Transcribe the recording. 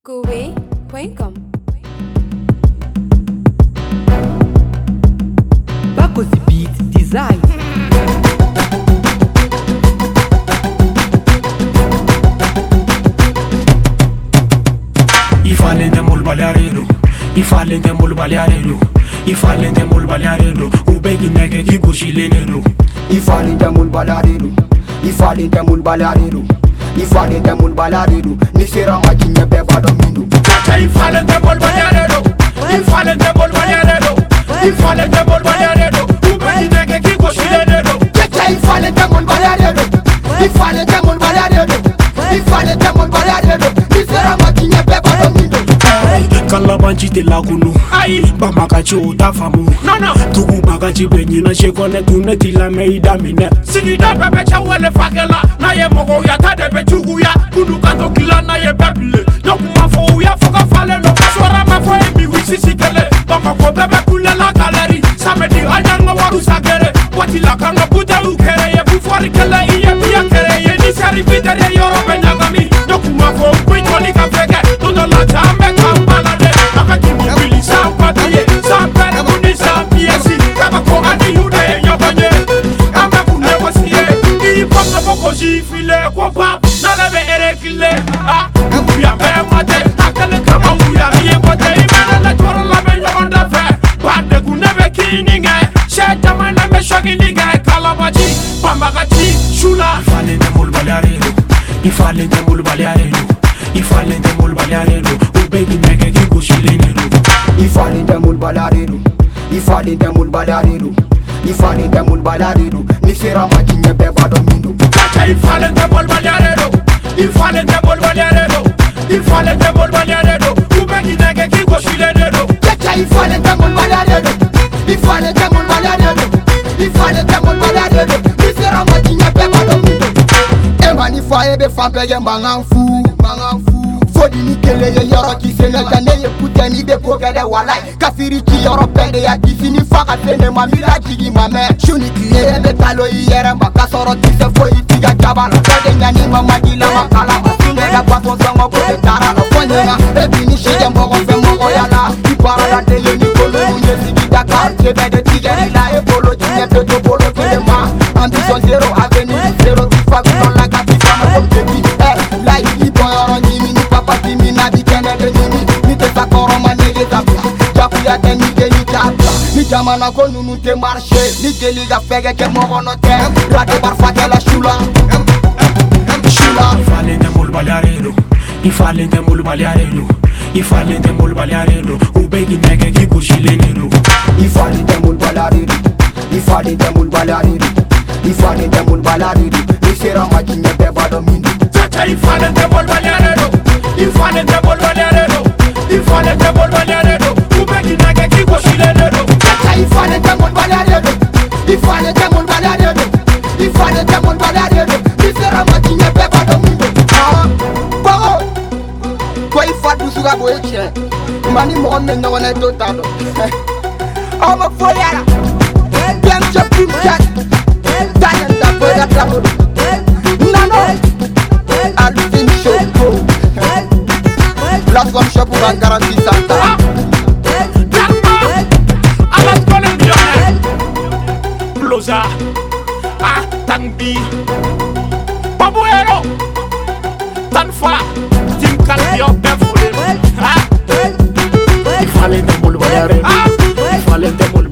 Kowe.com. Bakosi Beat Design. Ifalende mul balearelo, ifalende mul balearelo, ifalende mul balearelo, ubegi nege kigushileno. Ifalende mul balearelo, ifalende mul balearelo, ifalende mul balearelo, ni sera majinya beba domino. Chacha ifalende mul balearelo, ifalende mul balearelo, ifalende mul balearelo, ubegi nege kigushileno. Chacha ifalende mul balearelo, ifalende mul balearelo, ifalende mul balearelo, ni sera majinya beba domino. Kalabanchi te lagunu, ay, bamakachi utafamu. No, tugu bagachi benyina shekone tuneti la meida mine. Sigida bebe chawele fagela, na ye mogo ya tade be tugu ya, kudu kanto kila na ye bebile. Nokuma fo ya foka fale no kaswara mafo emi wisi sikele. Bamako bebe kule la galeri, samedi anyanga waru sagere. Wati la kanga buta ukere ye bufwari kele iye biya kere ye ni sari videre yoro benyagami. Nokuma fo kwitoli kafege, tono la jambe kambala. File kwa na lebe erekile ah uya be mate akale kama uya ye mate imana la toro la be yonda fe bande kunebe kininge sheta mana me shogininge kalabaji pambagati shula ifalende mul balearelo ifalende mul balearelo ifalende mul balearelo ubegi nege kigushileno ifalende mul balearelo ifalende mul balearelo ifalende mul balearelo ni sera majinya beba domino. Ifalende mul balearelo, ifalende mul balearelo, ifalende mul balearelo, ubegi nege kigushileno. Chacha ifalende mul balearelo, ifalende mul balearelo, ifalende mul balearelo, ni sera majinya beba domino. Emani faye be fampe ye manganfu. Fodi ni kele ye yoro ki sene gane ye kuteni de kogede walai. Kafiri ki yoro pende ya kifini faka tene mamila jigi mame. Shuni kiye be talo yere mbaka soro tise fo itiga jabala. Kode nyani mama gila makala. Sine da kwa songo kode tara no fonyena. Ebini shige mbogo fe mbogo yala. Ipara da tele ni kolo munye sigi Dakar. Sebe de tige nila e polo jine peto polo tele ma. Ambition zero avenue zero tifa kunola kati sama kompepi. Lai ipo yoro nyimi ni papa kimi na dikene de nyimi. Nite sakoro manege zabu. Jafu ya te nige ni jabla. Ni jamana konu nute marche. Ni geli ga fege ke mogo no te. Rade barfa ke la shula. Shula. Ifalende mul balearelo, ifalende mul balearelo, ifalende mul balearelo, ubegi nege kigushileno. Ifalende mul balearelo, ifalende mul balearelo, ifalende mul balearelo, ni sera majinya beba domino. Chacha ifalende mul balearelo, ifalende mul balearelo, ifalende mul balearelo, ubegi nege kigushileno. Chacha ifalende mul balearelo, ifalende mul balearelo, ifalende mul balearelo, ni sera majinya beba domino. Bago, kwa ifadu suga boyeche, mani mo ne no ne totalo. Ama foyara, dem je pumchat, tanen da boya tramolo. Nano, alvin shoko, platform shop pour garantie santa. Alas kolen biyone, Bloza, Tangbi, Babuero, Tanfa, Tim Kalbio, Befole, ifalende mul balearelo, ifalende mul